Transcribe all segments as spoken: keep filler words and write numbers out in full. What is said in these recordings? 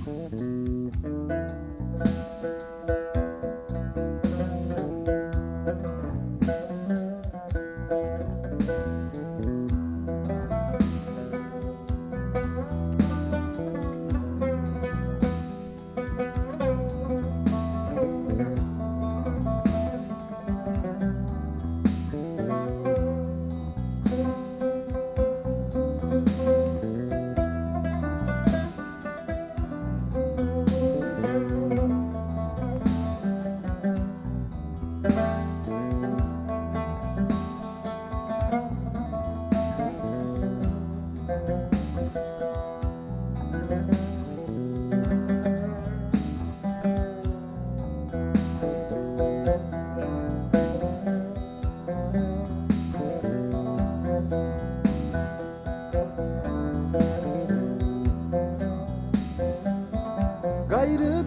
Gayrı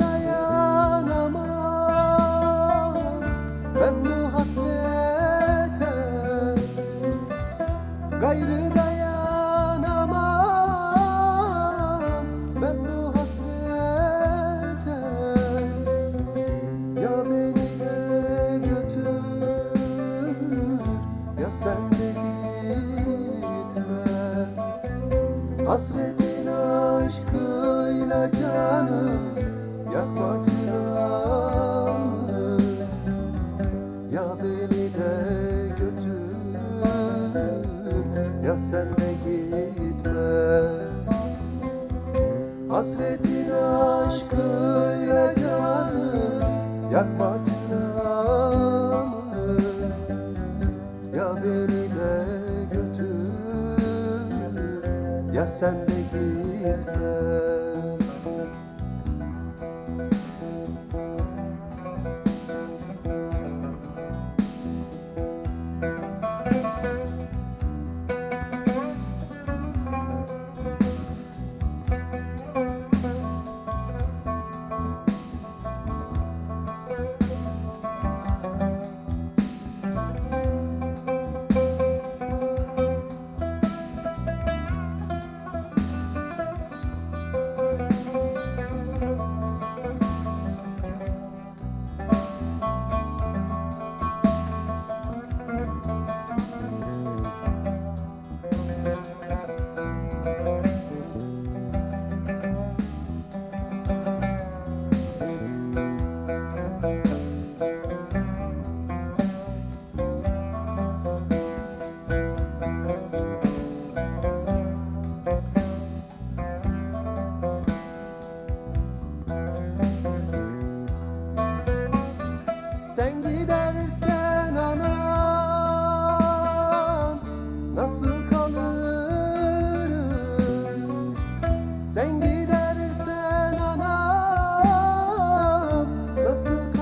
dayanamam ben bu hasrete, gayrı dayanamam ben bu hasrete. Ya beni de götür, ya sen de gitme. Hasretin aşkıyla canım yakma çırağımı. Ya beni de götür, ya sen de gitme. Hasretin aşkıyla canım yakma çırağımı. Ya beni de götür, ya sen de gitme. Sen gidersen anam nasıl kalırım? Sen gidersen anam nasıl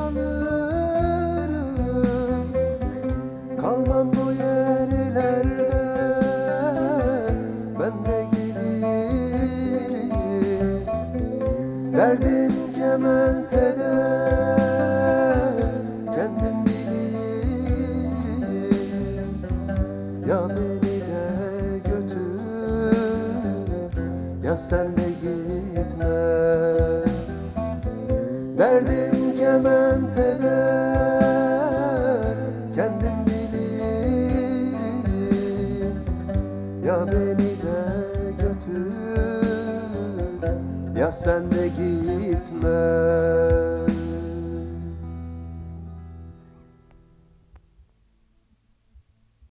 kalırım? Kalmam bu yerlerde, ben de gelirim. Derdim kementede, kendim bilirim. Ya beni de götür, ya sen de gitme. Derdim kementede, kendim bilirim. Ya beni de götür, ya sen de gitme.